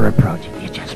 air approaching.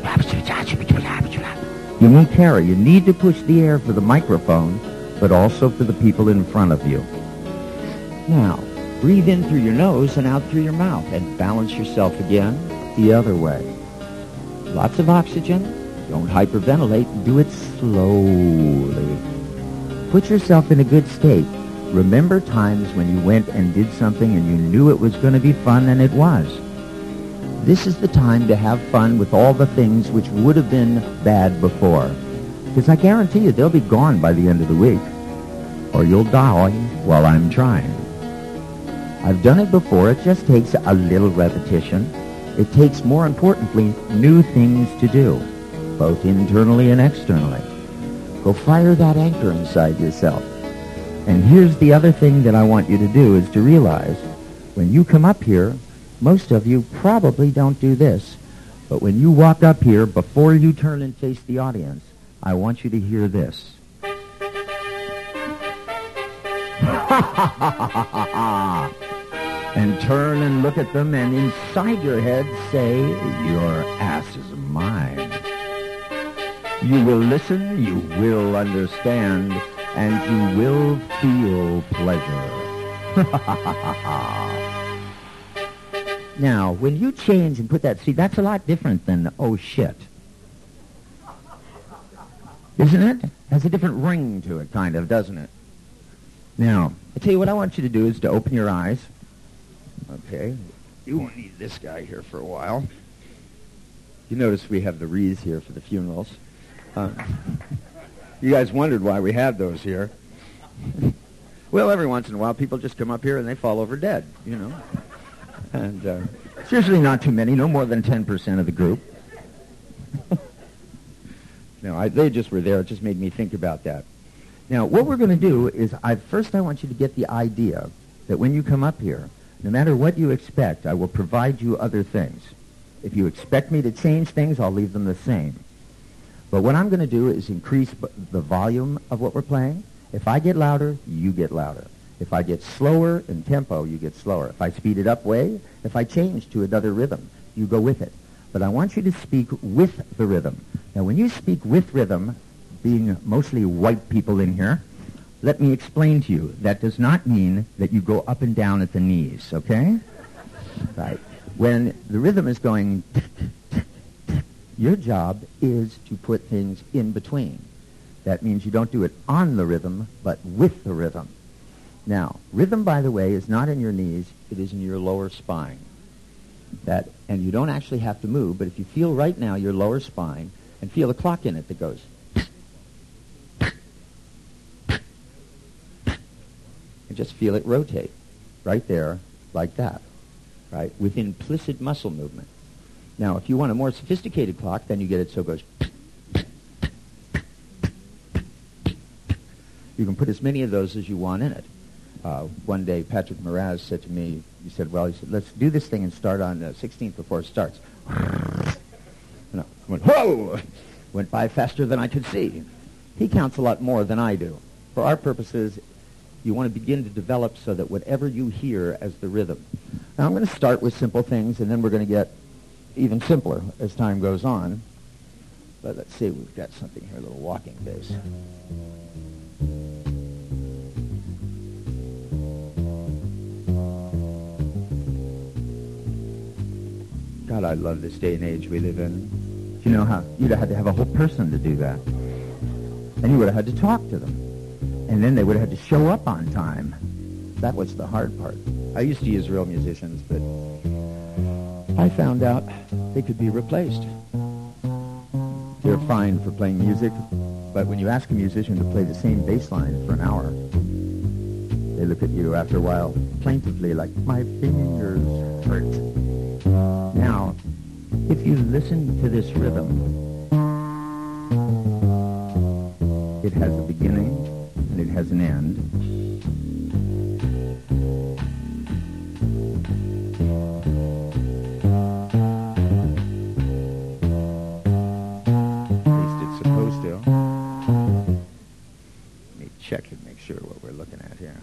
You won't carry. You need to push the air for the microphone, but also for the people in front of you. Now, breathe in through your nose and out through your mouth, and balance yourself again the other way. Lots of oxygen. Don't hyperventilate. Do it slowly. Put yourself in a good state. Remember times when you went and did something and you knew it was going to be fun, and it was. This is the time to have fun with all the things which would have been bad before. Because I guarantee you they'll be gone by the end of the week. Or you'll die while I'm trying. I've done it before. It just takes a little repetition. It takes, more importantly, new things to do, both internally and externally. Go fire that anchor inside yourself. And here's the other thing that I want you to do, is to realize when you come up here, most of you probably don't do this, but when you walk up here, before you turn and face the audience, I want you to hear this. And turn and look at them, and inside your head say, your ass is mine. You will listen, you will understand, and you will feel pleasure. Now, when you change and put that, see, that's a lot different than, oh, shit. Isn't it? Has a different ring to it, kind of, doesn't it? Now, I tell you what I want you to do is to open your eyes. Okay. You won't need this guy here for a while. You notice we have the wreaths here for the funerals. You guys wondered why we had those here. Well, every once in a while, people just come up here and they fall over dead, you know. And it's usually not too many, no more than 10% of the group. No, they just were there. It just made me think about that. Now, what we're going to do is, first I want you to get the idea that when you come up here, no matter what you expect, I will provide you other things. If you expect me to change things, I'll leave them the same. But what I'm going to do is increase the volume of what we're playing. If I get louder, you get louder. If I get slower in tempo, you get slower. If I speed it up way, if I change to another rhythm, you go with it. But I want you to speak with the rhythm. Now, when you speak with rhythm, being mostly white people in here, let me explain to you. That does not mean that you go up and down at the knees, okay? Right. When the rhythm is going, your job is to put things in between. That means you don't do it on the rhythm, but with the rhythm. Now, rhythm, by the way, is not in your knees. It is in your lower spine. And you don't actually have to move, but if you feel right now your lower spine and feel a clock in it that goes, and just feel it rotate right there like that, right, with implicit muscle movement. Now, if you want a more sophisticated clock, then you get it so it goes. You can put as many of those as you want in it. One day, Patrick Moraz said to me, he said, let's do this thing and start on the 16th before it starts. And I went, whoa! Went by faster than I could see. He counts a lot more than I do. For our purposes, you want to begin to develop so that whatever you hear as the rhythm. Now, I'm going to start with simple things, and then we're going to get even simpler as time goes on. But let's see, we've got something here, a little walking bass. God, I love this day and age we live in. You know how you'd have had to have a whole person to do that. And you would have had to talk to them. And then they would have had to show up on time. That was the hard part. I used to use real musicians, but I found out they could be replaced. They're fine for playing music, but when you ask a musician to play the same bass line for an hour, they look at you after a while plaintively like, my fingers hurt. Now, if you listen to this rhythm, it has a beginning and it has an end. At least it's supposed to. Let me check and make sure what we're looking at here.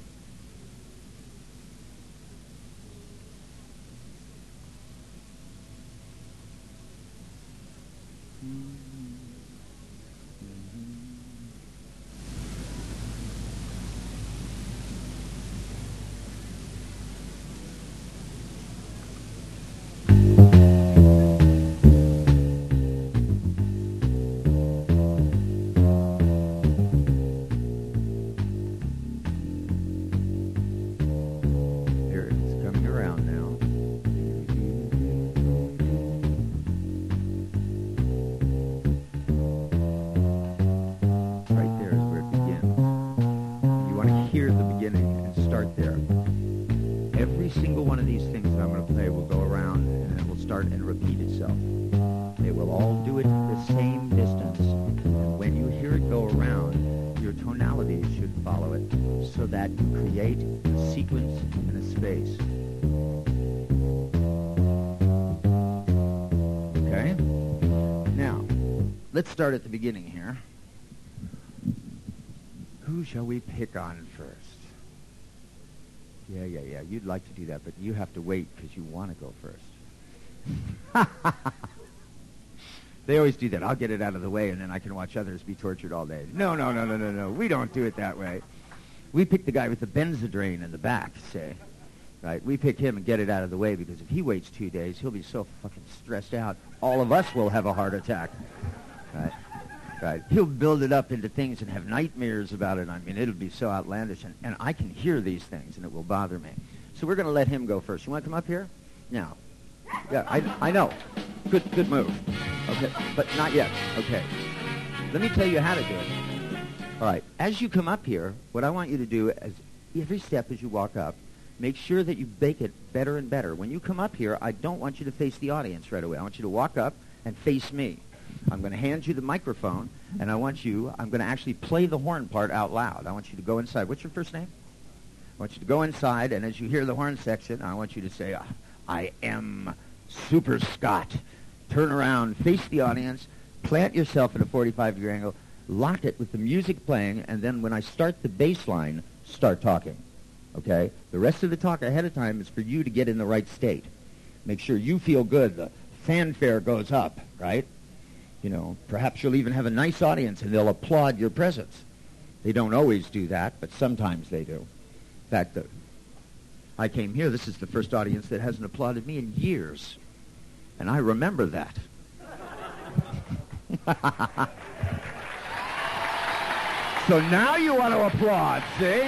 start and repeat itself. They will all do it the same distance. And when you hear it go around, your tonality should follow it so that you create a sequence and a space. Okay? Now, let's start at the beginning here. Who shall we pick on first? Yeah. You'd like to do that, but you have to wait because you want to go first. They always do that. I'll get it out of the way, and then I can watch others be tortured all day. No. We don't do it that way. We pick the guy with the Benzedrine in the back, say. Right? We pick him and get it out of the way, because if he waits 2 days, he'll be so fucking stressed out, all of us will have a heart attack. Right? He'll build it up into things and have nightmares about it. I mean, it'll be so outlandish, and I can hear these things, and it will bother me. So we're going to let him go first. You want to come up here? Now. Yeah, I know. Good move. Okay, but not yet. Okay. Let me tell you how to do it. All right. As you come up here, what I want you to do is every step as you walk up, make sure that you make it better and better. When you come up here, I don't want you to face the audience right away. I want you to walk up and face me. I'm going to hand you the microphone, and I'm going to actually play the horn part out loud. I want you to go inside. What's your first name? I want you to go inside, and as you hear the horn section, I want you to say, I am Super Scott. Turn around, face the audience, plant yourself at a 45-degree angle, lock it with the music playing, and then when I start the bass line, start talking. Okay? The rest of the talk ahead of time is for you to get in the right state. Make sure you feel good. The fanfare goes up, right? You know, perhaps you'll even have a nice audience and they'll applaud your presence. They don't always do that, but sometimes they do. In fact, I came here, this is the first audience that hasn't applauded me in years. And I remember that. So now you want to applaud, see?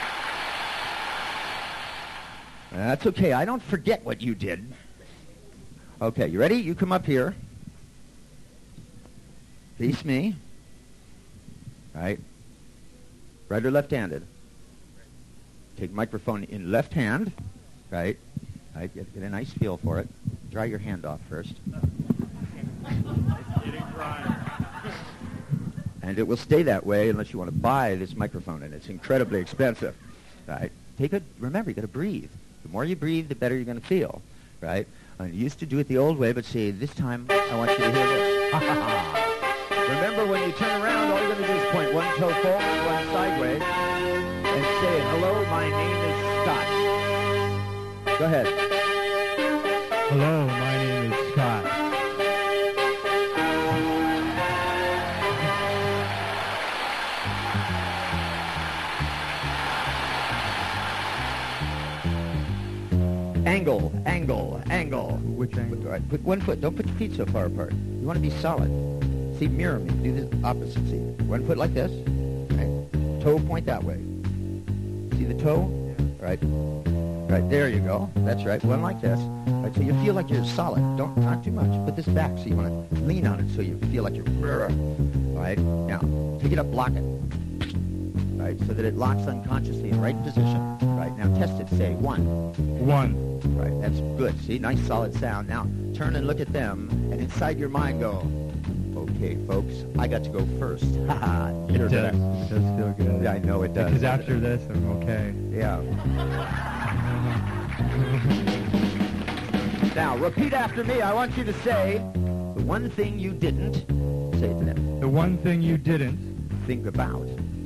That's okay. I don't forget what you did. Okay, you ready? You come up here. Face me. Right or left-handed? Take microphone in left hand. Right? Get a nice feel for it. Dry your hand off first. And it will stay that way unless you want to buy this microphone, and it's incredibly expensive. Right? Remember, you got to breathe. The more you breathe, the better you're going to feel. Right? I used to do it the old way, but see, this time I want you to hear this. Remember, when you turn around, all you're going to do is point one toe forward, one sideways, and say, hello, my name is Scott. Go ahead. Hello, my name is Scott. Angle. Which angle? All right, put one foot. Don't put your feet so far apart. You want to be solid. See, mirror me. Do the opposite. See, one foot like this. Right. Toe point that way. See the toe? Right. Right, there you go. That's right. One like this. Right, so you feel like you're solid. Not too much. Put this back so you want to lean on it so you feel like you're... All right. Now, pick it up, lock it. Right, so that it locks unconsciously in right position. Right, now test it. Say, 1. 1. Right, that's good. See, nice solid sound. Now, turn and look at them, and inside your mind go, okay, folks, I got to go first. Ha-ha. It does feel good. Yeah, I know it does. Because after this, I'm okay. Yeah. Now, repeat after me. I want you to say, the one thing you didn't, say it to them. The one thing you didn't think about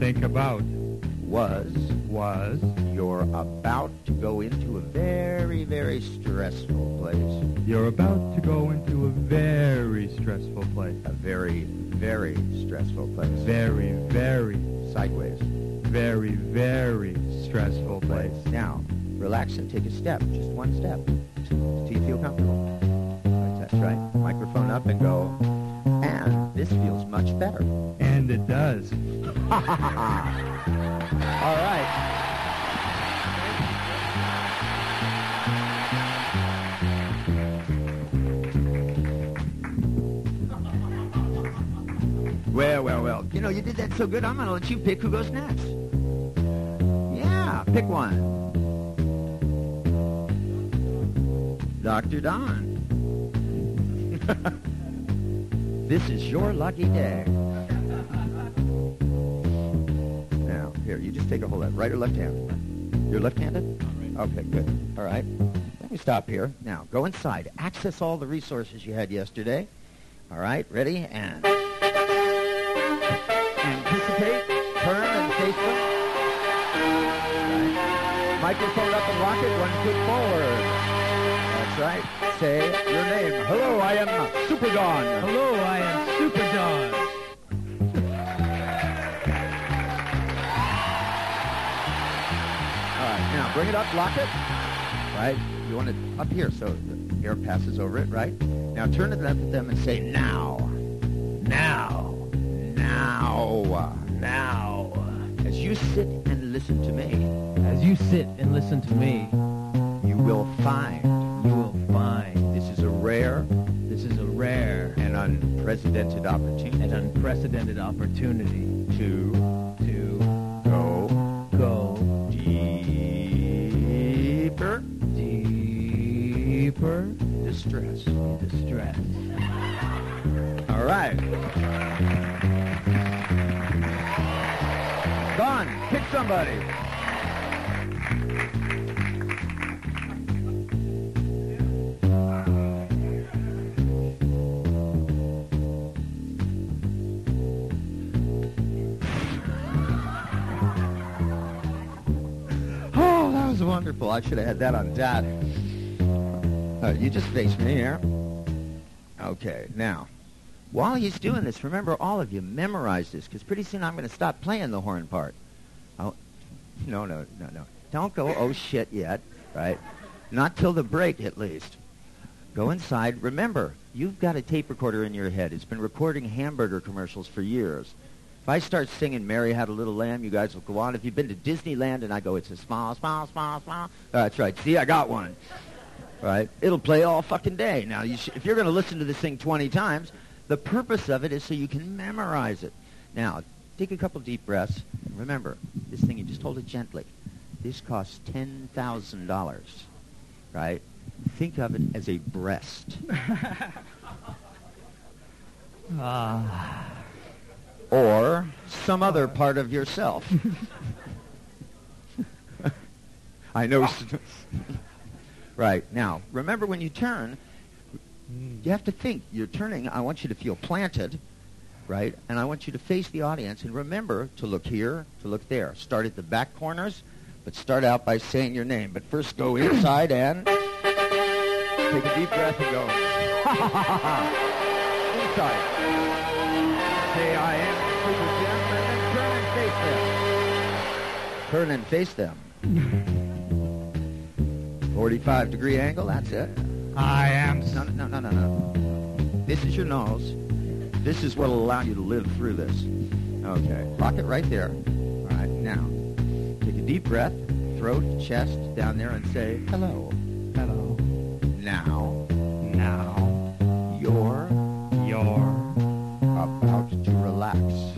was you're about to go into a very, very stressful place. You're about to go into a very stressful place. A very, very stressful place. Very, very sideways. Very, very stressful place. Now, relax and take a step, just one step, till you feel comfortable. That's right. Microphone up and go. And this feels much better. And it does. All right. Well. You know, you did that so good, I'm going to let you pick who goes next. Yeah, pick one. Dr. Don. This is your lucky day. Now, here, you just take a hold of that. Right or left hand? You're left-handed? Okay, good. All right. Let me stop here. Now, go inside. Access all the resources you had yesterday. All right, ready? And anticipate, turn, and face them. Right. Microphone up and rock it. 1 foot forward. That's right. Say your name. Hello, I am Super Don. Hello, I am Super Don. All right, now bring it up, lock it. Right? You want it up here so the air passes over it, right? Now turn it up at them and say, now. Now. Now. Now. As you sit and listen to me. As you sit and listen to me, You will find. you will find This is a rare this is a rare and unprecedented opportunity. and unprecedented opportunity To to go go deeper deeper distress. distress. All right. Don, pick somebody. Oh, that was wonderful. I should have had that on dad. You just face me here. Okay, now, while he's doing this, remember, all of you, memorize this, because pretty soon I'm going to stop playing the horn part. Oh, no. Don't go, oh, shit, yet, right? Not till the break, at least. Go inside. Remember, you've got a tape recorder in your head. It's been recording hamburger commercials for years. If I start singing Mary Had a Little Lamb, you guys will go on. If you've been to Disneyland and I go, it's a small, small, small, small. That's right. See, I got one. Right? It'll play all fucking day. Now, if you're going to listen to this thing 20 times, the purpose of it is so you can memorize it. Now, take a couple deep breaths. Remember, this thing, you just hold it gently. This costs $10,000, right? Think of it as a breast. Or some other part of yourself. I know. Right. Now, remember when you turn, you have to think. You're turning. I want you to feel planted, right? And I want you to face the audience. And remember to look here, to look there. Start at the back corners, but start out by saying your name. But first go inside and take a deep breath and go. Inside. Say, I am Super Jim, and then turn and face them. Turn and face them. 45-degree angle, that's it. I am. No. This is your nose. This is what will allow you to live through this. Okay, lock it right there. All right, now, take a deep breath, throat, chest, down there, and say, hello. Hello. Now, You're about to relax.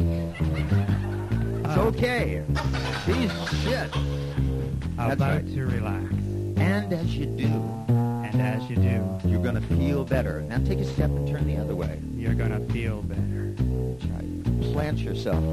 It's okay. Piece of shit. That's about right. to relax. And as you do, you're going to feel better. Now take a step and turn the other way. You're gonna feel better. That's right. Plant yourself